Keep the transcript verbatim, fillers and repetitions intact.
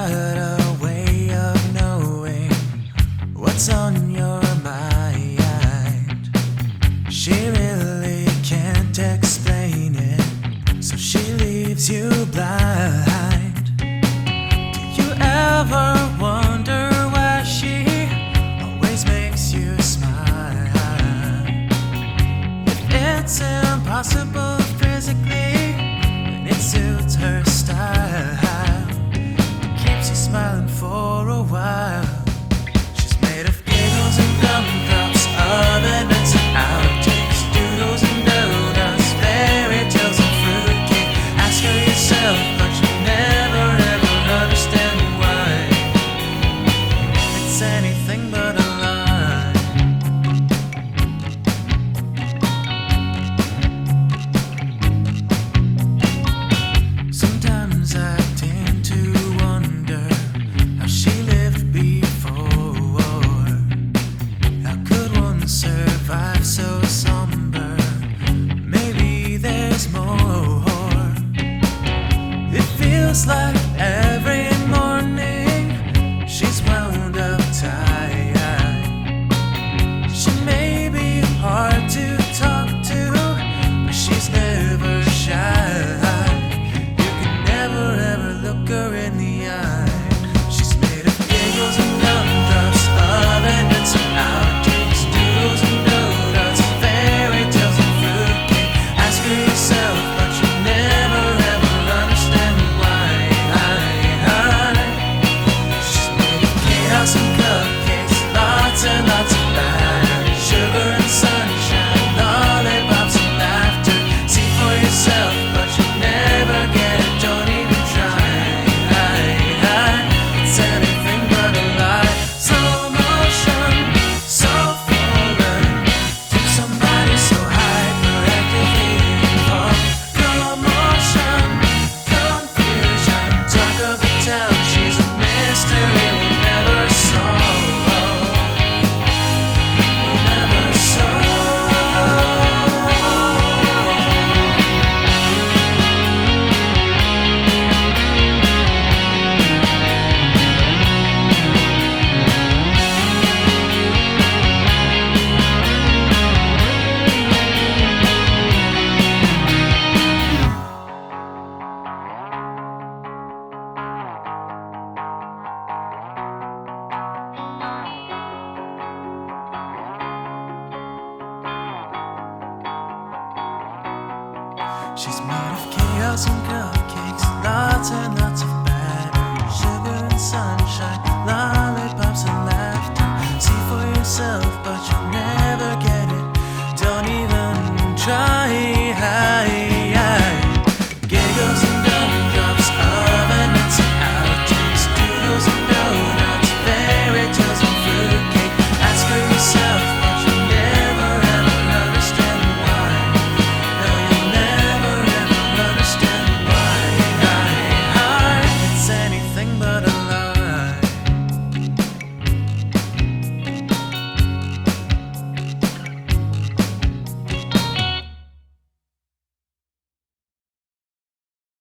got a way of knowing what's on your mind. She really can't explain it, so she leaves you blind. Do you ever wonder why she always makes you smile? If it's impossible physically, then it suits her style. Keeps you smiling for a while. She's made of giggles and gumdrops, ovens and outtakes, doodles and donuts, fairy tales and fruitcake. Ask her yourself, but you never ever understand why. It's anything but a lie. Sometimes I tend to wonder how she lived before. How could one survive so somber? Maybe there's more. It feels like every morning she's wound up tight. She may be hard to talk to, but she's never shy. You can never ever look her in the eye. She's made of giggles and gumdrops, ovens and outtakes, doodles and donuts, fairy tales and fruitcake. Ask her yourself, but you never ever understand why. She's made of chaos and cupcakes, lots and lots of batter, sugar and sunshine, lollipops and laughter. See for yourself, but you never get it. Don't even try. It's anything but a lie. Slow motion, so foreign to somebody so hyperactively involved. Commotion, confusion, talk of the town. She's a mystery we never solve. We never solve. She's made of chaos and cupcakes.